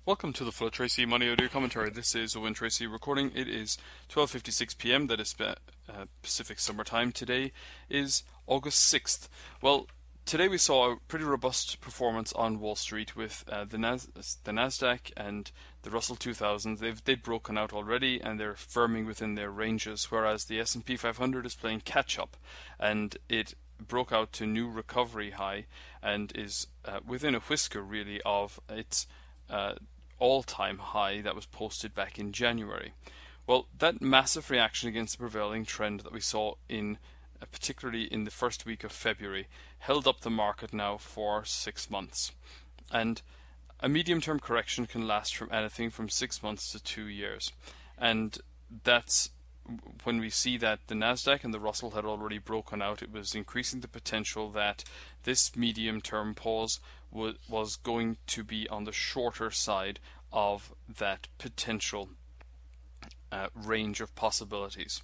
Welcome to the Flow Tracy Money Audio Commentary. This is Owen Tracy recording. It is 12:56 p.m. That is Pacific Summer Time. Today is August 6th. Well, today we saw a pretty robust performance on Wall Street with the Nasdaq and the Russell 2000. They've broken out already and they're firming within their ranges, whereas the S&P 500 is playing catch up, and it broke out to new recovery high and is within a whisker really of its all-time high that was posted back in January. Well, that massive reaction against the prevailing trend that we saw in particularly in the first week of February held up the market now for 6 months, and a medium-term correction can last from anything from 6 months to 2 years, and that's when we see that the Nasdaq and the Russell had already broken out. It was increasing the potential that this medium-term pause was going to be on the shorter side of that potential range of possibilities.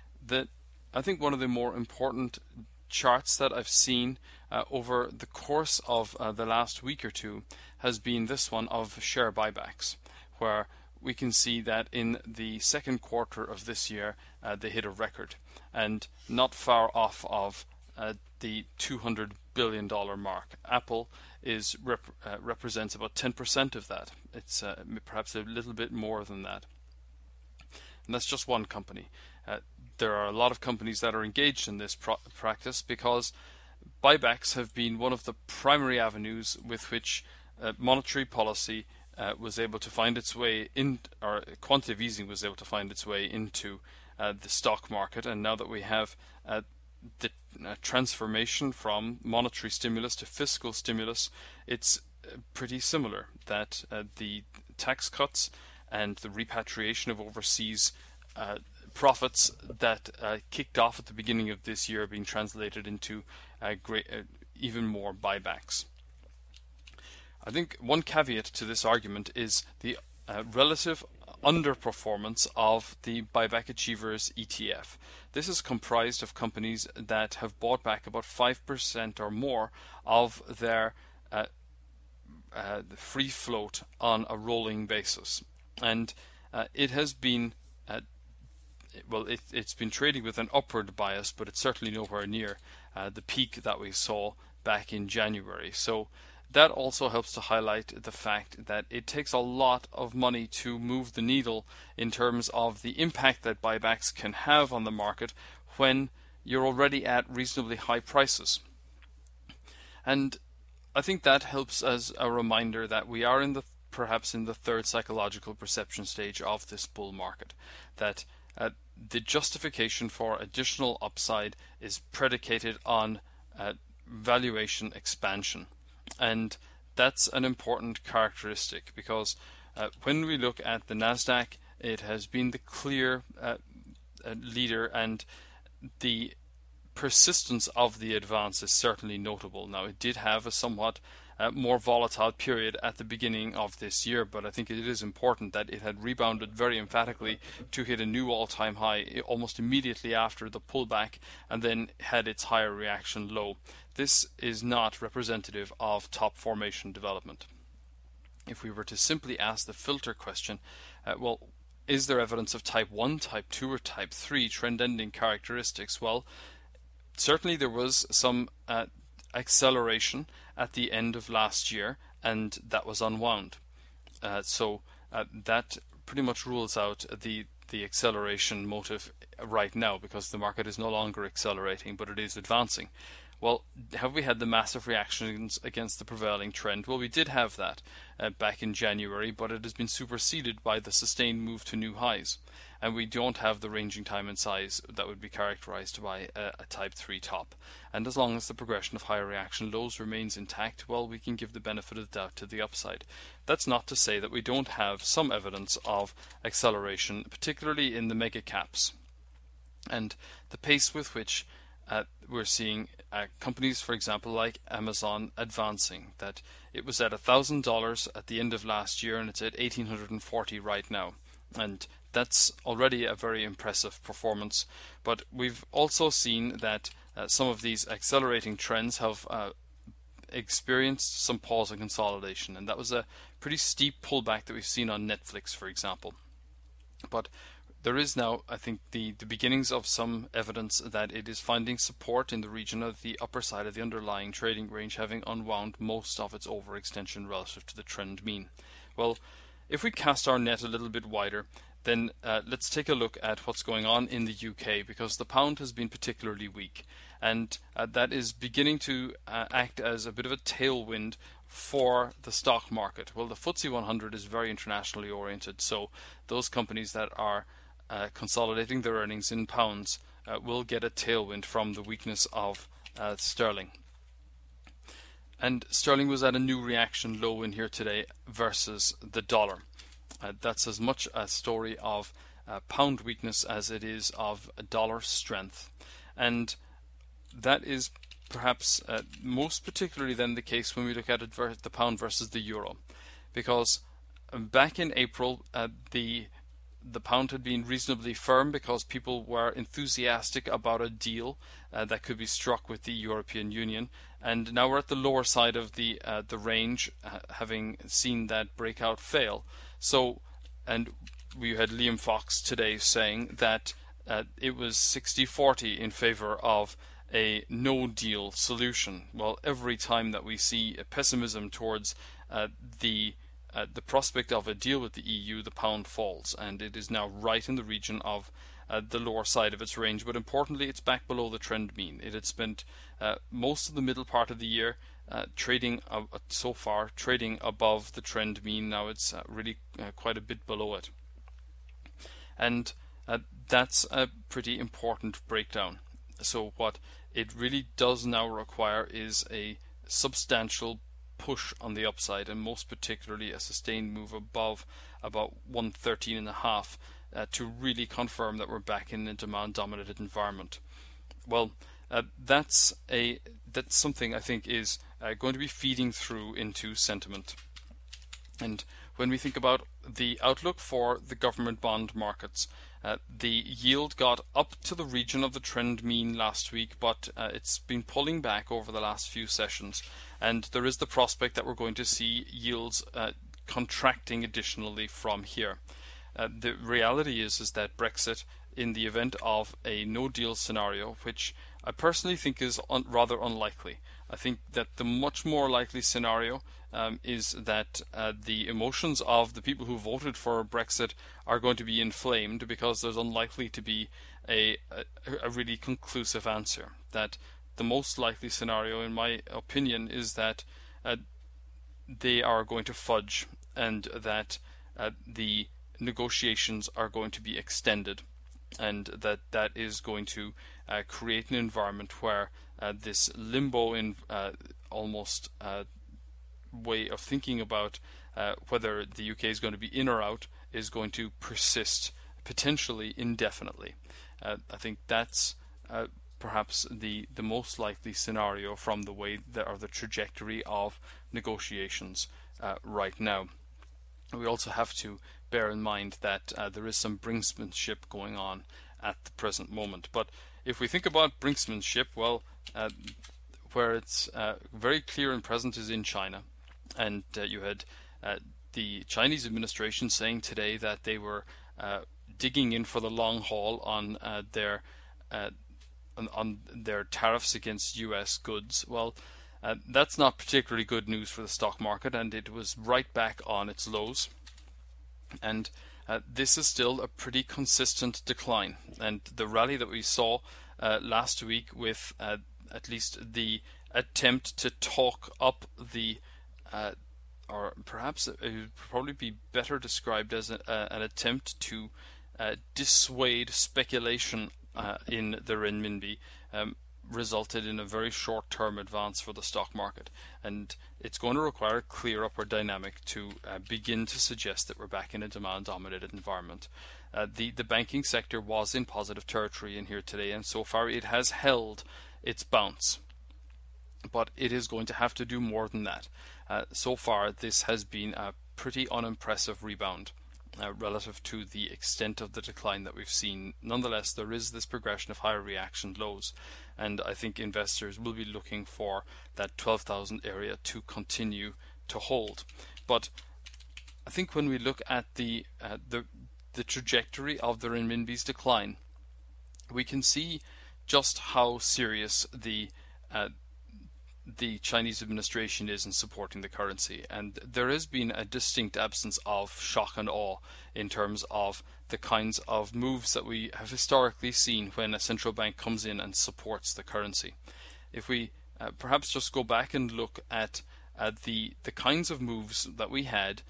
I think one of the more important charts that I've seen over the course of the last week or two has been this one of share buybacks, where we can see that in the second quarter of this year they hit a record, and not far off of the $200 billion mark. Apple represents about 10% of that. It's perhaps a little bit more than that. And that's just one company. There are a lot of companies that are engaged in this practice because buybacks have been one of the primary avenues with which monetary policy was able to find its way in, or quantitative easing was able to find its way into the stock market. And now that we have the transformation from monetary stimulus to fiscal stimulus, it's pretty similar that the tax cuts and the repatriation of overseas profits that kicked off at the beginning of this year are being translated into even more buybacks. I think one caveat to this argument is the relative underperformance of the Buyback Achievers ETF. This is comprised of companies that have bought back about 5% or more of their free float on a rolling basis, and it has been it's been trading with an upward bias, but it's certainly nowhere near the peak that we saw back in January. So that also helps to highlight the fact that it takes a lot of money to move the needle in terms of the impact that buybacks can have on the market when you're already at reasonably high prices. And I think that helps as a reminder that we are perhaps in the third psychological perception stage of this bull market, that the justification for additional upside is predicated on valuation expansion. And that's an important characteristic because when we look at the Nasdaq, it has been the clear leader, and the persistence of the advance is certainly notable. Now, it did have a somewhat more volatile period at the beginning of this year, but I think it is important that it had rebounded very emphatically to hit a new all-time high almost immediately after the pullback, and then had its higher reaction low. This is not representative of top formation development. If we were to simply ask the filter question, is there evidence of type 1, type 2, or type 3 trend-ending characteristics? Well, certainly there was some acceleration at the end of last year, and that was unwound. So that pretty much rules out the acceleration motive right now, because the market is no longer accelerating, but it is advancing. Well, have we had the massive reactions against the prevailing trend? Well, we did have that back in January, but it has been superseded by the sustained move to new highs. And we don't have the ranging time and size that would be characterized by a type 3 top. And as long as the progression of higher reaction lows remains intact, well, we can give the benefit of the doubt to the upside. That's not to say that we don't have some evidence of acceleration, particularly in the mega caps. And the pace with which we're seeing companies, for example, like Amazon advancing, that it was at $1,000 at the end of last year and it's at $1,840 right now. And that's already a very impressive performance. But we've also seen that some of these accelerating trends have experienced some pause and consolidation, and that was a pretty steep pullback that we've seen on Netflix, for example. But there is now, I think, the beginnings of some evidence that it is finding support in the region of the upper side of the underlying trading range, having unwound most of its overextension relative to the trend mean. Well, if we cast our net a little bit wider, then let's take a look at what's going on in the UK, because the pound has been particularly weak, and that is beginning to act as a bit of a tailwind for the stock market. Well, the FTSE 100 is very internationally oriented, so those companies that are consolidating their earnings in pounds will get a tailwind from the weakness of sterling. And sterling was at a new reaction low in here today versus the dollar. That's as much a story of pound weakness as it is of dollar strength. And that is perhaps most particularly then the case when we look at it the pound versus the euro. Because back in April, the pound had been reasonably firm because people were enthusiastic about a deal that could be struck with the European Union, and now we're at the lower side of the range, having seen that breakout fail. So, and we had Liam Fox today saying that it was 60-40 in favor of a no-deal solution. Well, every time that we see a pessimism towards the prospect of a deal with the EU, the pound falls, and it is now right in the region of the lower side of its range. But importantly, it's back below the trend mean. It had spent most of the middle part of the year trading so far trading above the trend mean. Now it's really quite a bit below it, and that's a pretty important breakdown. So what it really does now require is a substantial push on the upside, and most particularly a sustained move above about 113.5 to really confirm that we're back in a demand-dominated environment. Well, that's something I think is going to be feeding through into sentiment. And when we think about the outlook for the government bond markets, the yield got up to the region of the trend mean last week, but it's been pulling back over the last few sessions, and there is the prospect that we're going to see yields contracting additionally from here. The reality is that Brexit, in the event of a no-deal scenario, which I personally think is rather unlikely. I think that the much more likely scenario is that the emotions of the people who voted for Brexit are going to be inflamed, because there's unlikely to be a really conclusive answer. That the most likely scenario, in my opinion, is that they are going to fudge, and that the negotiations are going to be extended, and that is going to create an environment where this limbo in almost way of thinking about whether the UK is going to be in or out is going to persist potentially indefinitely. I think that's perhaps the most likely scenario from the way that, or the trajectory of negotiations right now. We also have to bear in mind that there is some brinksmanship going on at the present moment. But if we think about brinksmanship, well, where it's very clear and present is in China. And you had the Chinese administration saying today that they were digging in for the long haul on their tariffs against US goods. Well, that's not particularly good news for the stock market, and it was right back on its lows. And this is still a pretty consistent decline. And the rally that we saw last week, with at least the attempt to talk up the or perhaps it would probably be better described as an attempt to dissuade speculation in the renminbi, resulted in a very short-term advance for the stock market, and it's going to require a clear upward dynamic to begin to suggest that we're back in a demand-dominated environment. The banking sector was in positive territory in here today, and so far it has held its bounce, but it is going to have to do more than that. So far this has been a pretty unimpressive rebound. relative to the extent of the decline that we've seen. Nonetheless, there is this progression of higher reaction lows, and I think investors will be looking for that 12,000 area to continue to hold. But I think when we look at the trajectory of the renminbi's decline, we can see just how serious the Chinese administration is in supporting the currency, and there has been a distinct absence of shock and awe in terms of the kinds of moves that we have historically seen when a central bank comes in and supports the currency. If we perhaps just go back and look at the kinds of moves that we had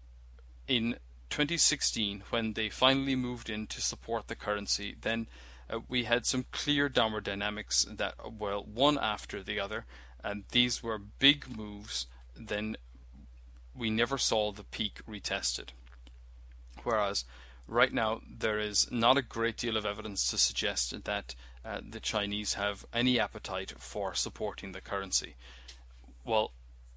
in 2016 when they finally moved in to support the currency, then we had some clear downward dynamics that were one after the other, and these were big moves. Then we never saw the peak retested. Whereas right now there is not a great deal of evidence to suggest that the Chinese have any appetite for supporting the currency. Well,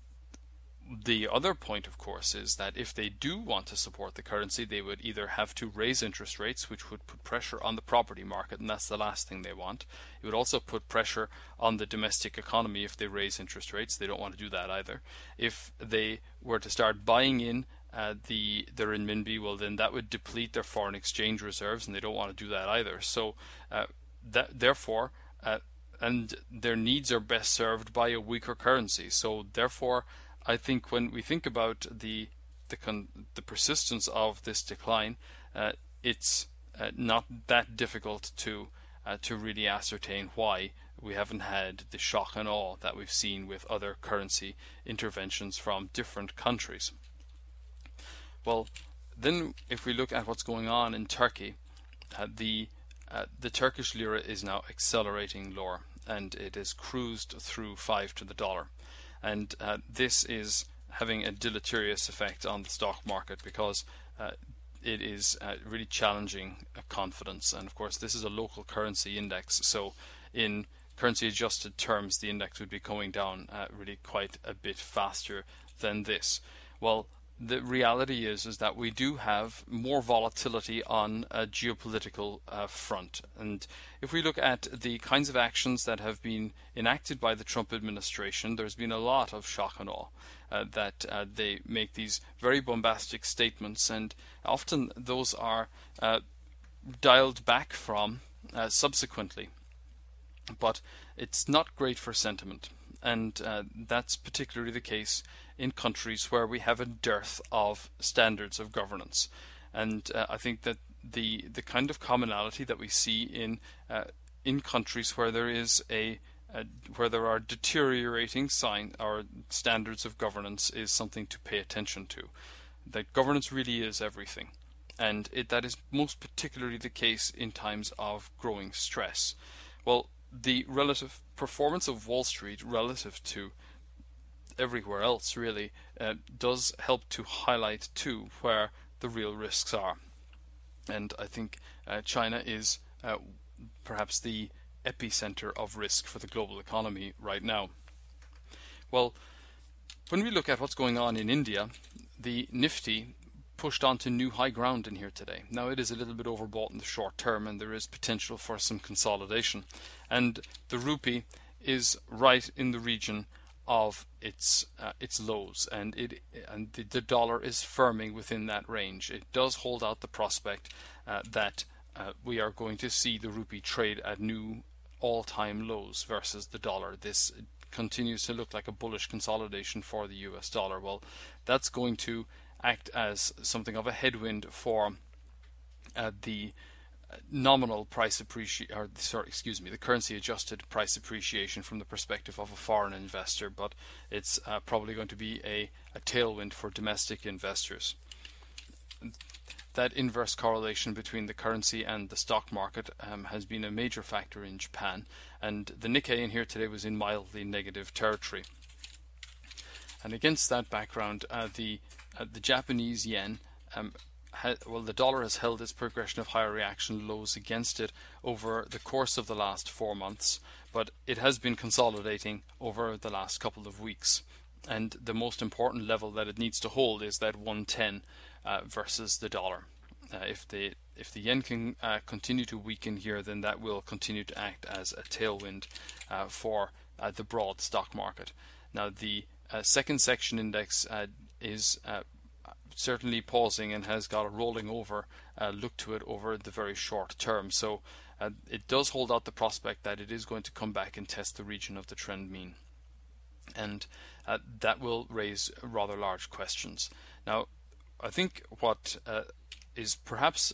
the other point, of course, is that if they do want to support the currency, they would either have to raise interest rates, which would put pressure on the property market, and that's the last thing they want. It would also put pressure on the domestic economy if they raise interest rates. They don't want to do that either. If they were to start buying in the renminbi, well, then that would deplete their foreign exchange reserves, and they don't want to do that either. So therefore, and their needs are best served by a weaker currency. So therefore, I think when we think about the persistence of this decline, it's not that difficult to really ascertain why we haven't had the shock and awe that we've seen with other currency interventions from different countries. Well, then if we look at what's going on in Turkey, the Turkish lira is now accelerating lower, and it has cruised through 5 to the dollar. And this is having a deleterious effect on the stock market because it is really challenging confidence. And of course, this is a local currency index, so in currency adjusted terms, the index would be going down really quite a bit faster than this. Well, the reality is that we do have more volatility on a geopolitical front. And if we look at the kinds of actions that have been enacted by the Trump administration, there's been a lot of shock and awe that they make these very bombastic statements, and often those are dialed back from subsequently. But it's not great for sentiment, and that's particularly the case in countries where we have a dearth of standards of governance. And I think that the kind of commonality that we see in countries where there is where there are deteriorating standards of governance is something to pay attention to. That governance really is everything, and that is most particularly the case in times of growing stress. Well, the relative performance of Wall Street relative to everywhere else really does help to highlight too where the real risks are. And I think China is perhaps the epicenter of risk for the global economy right now. Well, when we look at what's going on in India, the Nifty pushed onto new high ground in here today. Now it is a little bit overbought in the short term, and there is potential for some consolidation. And the rupee is right in the region of its lows, and the dollar is firming within that range. It does hold out the prospect that we are going to see the rupee trade at new all-time lows versus the dollar. This continues to look like a bullish consolidation for the US dollar. Well, that's going to act as something of a headwind for the nominal price appreciation, the currency adjusted price appreciation from the perspective of a foreign investor, but it's probably going to be a tailwind for domestic investors. That inverse correlation between the currency and the stock market has been a major factor in Japan, and the Nikkei in here today was in mildly negative territory. And against that background, the Japanese yen, the dollar has held its progression of higher reaction lows against it over the course of the last 4 months, but it has been consolidating over the last couple of weeks. and the most important level that it needs to hold is that 110 versus the dollar. If the yen can continue to weaken here, then that will continue to act as a tailwind for the broad stock market. Now, the second section index is certainly pausing and has got a rolling over look to it over the very short term. So it does hold out the prospect that it is going to come back and test the region of the trend mean. And that will raise rather large questions. Now, I think what is perhaps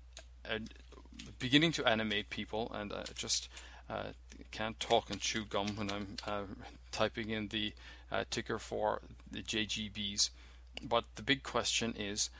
beginning to animate people, and I just can't talk and chew gum when I'm typing in the ticker for the JGBs, but the big question is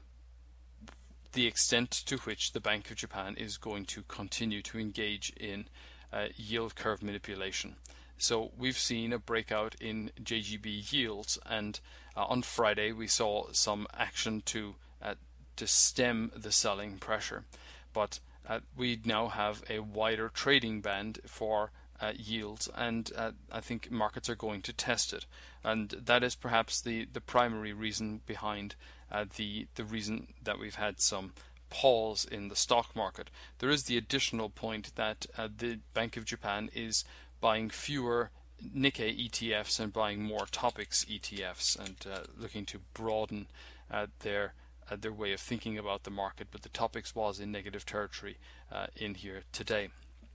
the extent to which the Bank of Japan is going to continue to engage in yield curve manipulation. So we've seen a breakout in JGB yields, and on Friday we saw some action to stem the selling pressure, but we now have a wider trading band for yields, and I think markets are going to test it, and that is perhaps the primary reason behind the reason that we've had some pause in the stock market. There is the additional point that the Bank of Japan is buying fewer Nikkei ETFs and buying more Topix ETFs, and looking to broaden their way of thinking about the market. But the Topix was in negative territory in here today.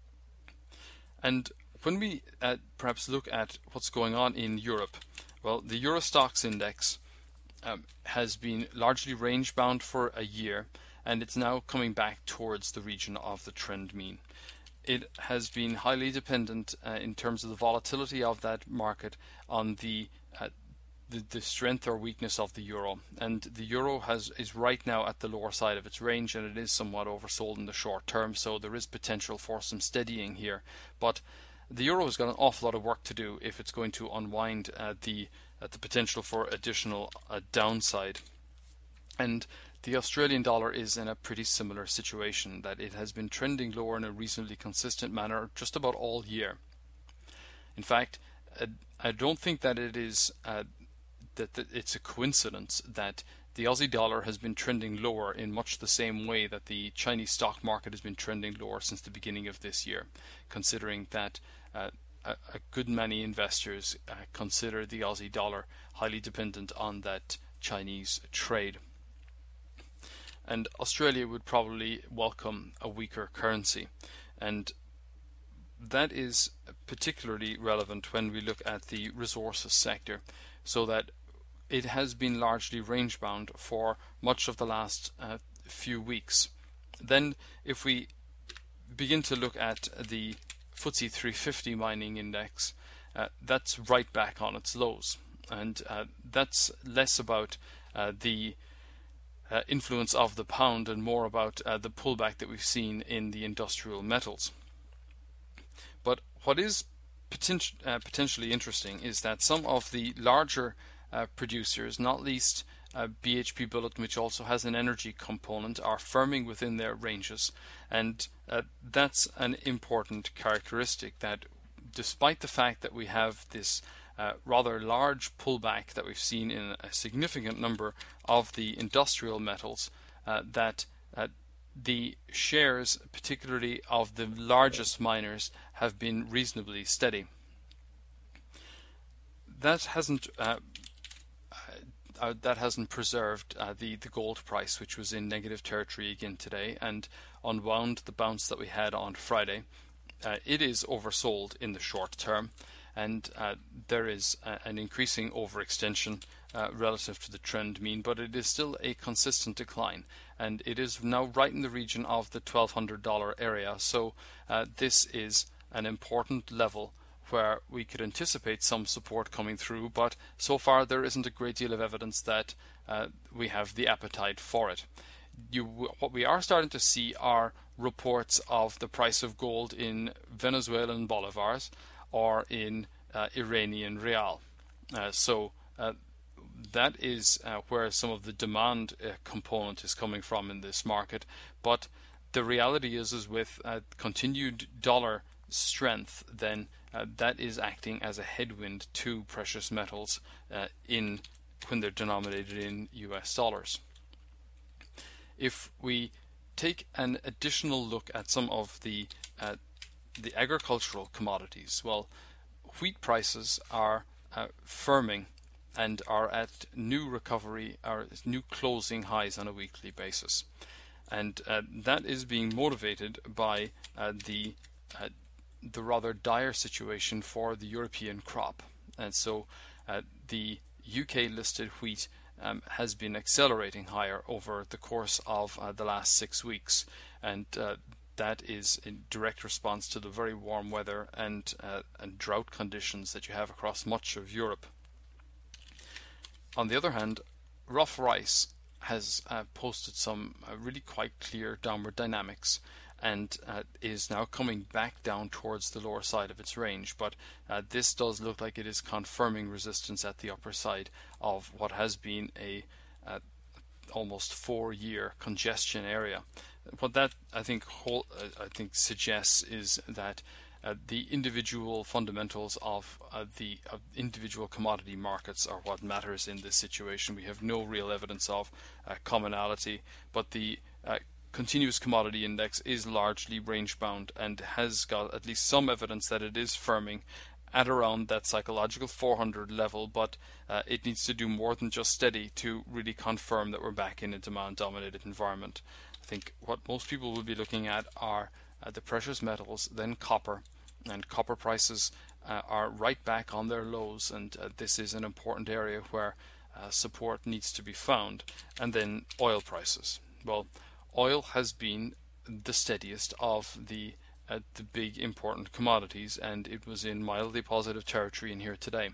And when we perhaps look at what's going on in Europe, well, the Euro Stoxx index has been largely range bound for a year, and it's now coming back towards the region of the trend mean. It has been highly dependent in terms of the volatility of that market on the strength or weakness of the euro, and the euro is right now at the lower side of its range, and it is somewhat oversold in the short term, so there is potential for some steadying here. But the euro has got an awful lot of work to do if it's going to unwind the potential for additional downside. And the Australian dollar is in a pretty similar situation, that it has been trending lower in a reasonably consistent manner just about all year. In fact, I don't think that it is that it's a coincidence that the Aussie dollar has been trending lower in much the same way that the Chinese stock market has been trending lower since the beginning of this year, considering that a good many investors consider the Aussie dollar highly dependent on that Chinese trade. And Australia would probably welcome a weaker currency, and that is particularly relevant when we look at the resources sector, so that it has been largely range bound for much of the last few weeks. Then if we begin to look at the FTSE 350 mining index, that's right back on its lows, and that's less about the influence of the pound and more about the pullback that we've seen in the industrial metals. But what is potentially interesting is that some of the larger producers, not least BHP Billiton, which also has an energy component, are firming within their ranges, and that's an important characteristic, that despite the fact that we have this rather large pullback that we've seen in a significant number of the industrial metals, that the shares, particularly of the largest miners, have been reasonably steady. That hasn't preserved the gold price, which was in negative territory again today and unwound the bounce that we had on Friday. It is oversold in the short term, and there is an increasing overextension relative to the trend mean, but it is still a consistent decline, and it is now right in the region of the $1,200 area. So this is an important level where we could anticipate some support coming through, but so far there isn't a great deal of evidence that we have the appetite for it. What we are starting to see are reports of the price of gold in Venezuelan bolivars or in Iranian rial. So that is where some of the demand component is coming from in this market. But the reality is with continued dollar strength, then that is acting as a headwind to precious metals when they're denominated in US dollars. If we take an additional look at some of the agricultural commodities, well, wheat prices are firming and are at new closing highs on a weekly basis, and that is being motivated by the rather dire situation for the European crop. And so the UK listed wheat has been accelerating higher over the course of the last 6 weeks, and that is in direct response to the very warm weather and drought conditions that you have across much of Europe. On the other hand, rough rice has posted some really quite clear downward dynamics, and is now coming back down towards the lower side of its range, but this does look like it is confirming resistance at the upper side of what has been a almost 4-year congestion area. What that I think suggests is that the individual fundamentals of the individual commodity markets are what matters in this situation. We have no real evidence of commonality, but the continuous commodity index is largely range bound and has got at least some evidence that it is firming at around that psychological 400 level, but it needs to do more than just steady to really confirm that we're back in a demand dominated environment. I think what most people will be looking at are the precious metals, then copper, and copper prices are right back on their lows, and this is an important area where support needs to be found. And then oil prices. Well, oil has been the steadiest of the big important commodities, and it was in mildly positive territory in here today.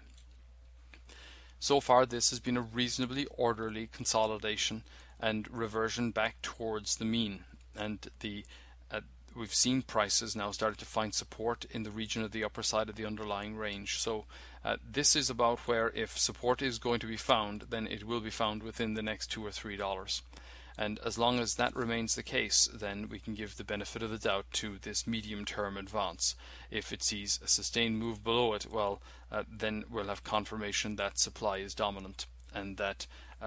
So far, this has been a reasonably orderly consolidation and reversion back towards the mean, and we've seen prices now started to find support in the region of the upper side of the underlying range. So this is about where, if support is going to be found, then it will be found within the next $2 or $3. And as long as that remains the case, then we can give the benefit of the doubt to this medium-term advance. If it sees a sustained move below it, well, then we'll have confirmation that supply is dominant, and that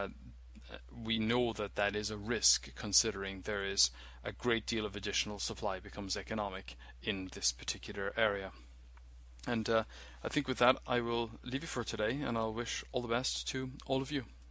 we know that that is a risk, considering there is a great deal of additional supply becomes economic in this particular area. And I think with that I will leave you for today, and I'll wish all the best to all of you.